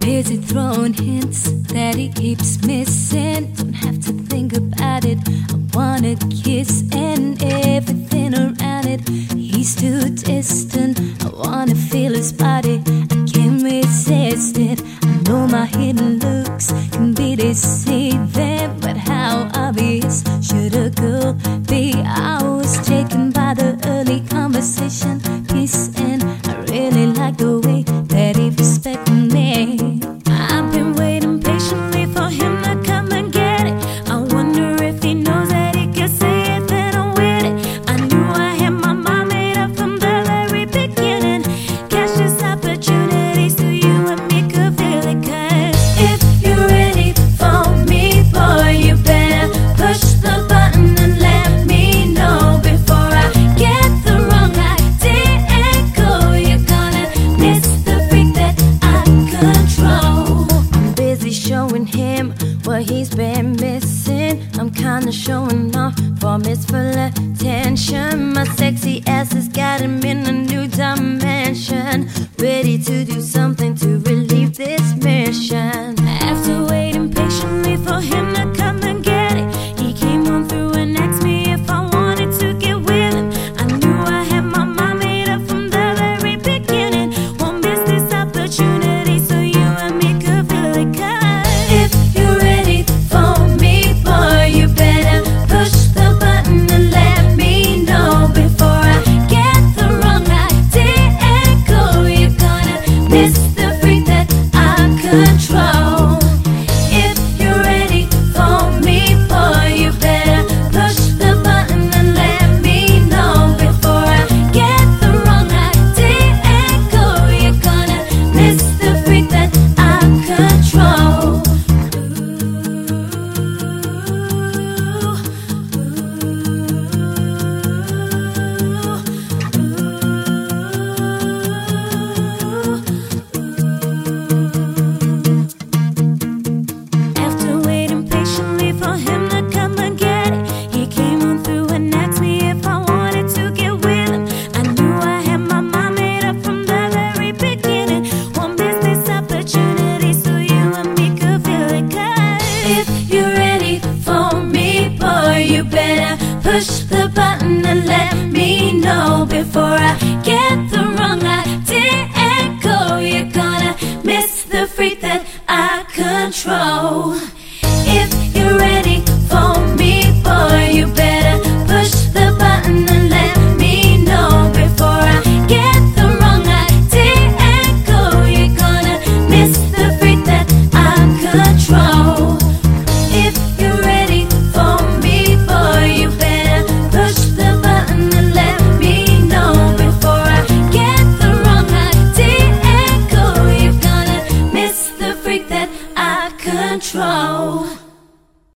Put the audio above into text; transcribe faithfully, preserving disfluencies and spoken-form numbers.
busy throwing hints that he keeps missing. Don't have to think about it. I wanna kiss and everything around it. He's too distant. I wanna feel his body. I can't resist it. I know my hidden looks can be deceiving, but how obvious should a girl be? I was taken by the early conversation, kissing. I really like the way that he respected me. I've been waiting patiently for him to come and get it. I wonder if he knows that he can say it, then I'm with it. I knew I had my mind made up from the very beginning. Catch this opportunity so you and me could feel it. Cause if you're ready for me, boy, you better push the button and let me know before I get the wrong idea and go. You're gonna miss the freak that I control. I'm busy showing him what he's been missing. I'm kinda showing off for his full attention. My sexy ass has got him in a new dimension, ready to do something to relieve this mission. After waiting patiently for him to come and get it, he came on through and asked me if I wanted to get with him. I knew I had my mind made up from the very beginning. Won't miss this opportunity so you and me could feel it. Cause if you're ready for me, boy, you better push the button and let me know before I get the wrong idea and go. You're gonna miss the freak that I control. If you're ready for me, boy, you better push the button and let me know before I get the wrong idea and go. You're gonna miss the freak that I control. After waiting patiently for him to come and get it, he came on through and asked me if I wanted to get with him. I knew I had my mind made up from the very beginning. Won't miss this opportunity so you and me could feel it. Cause if you're ready for me, boy, you better push the button and let me know before I get the wrong idea and go. You're gonna miss the freak that I control. If you're ready for me, boy, you better push the button and let me know before I get the wrong idea and go. You're gonna miss the freak that I control. If you're ready for me, boy, you better push the button and let me know before I get the wrong idea and go. You're gonna miss the freak that I control.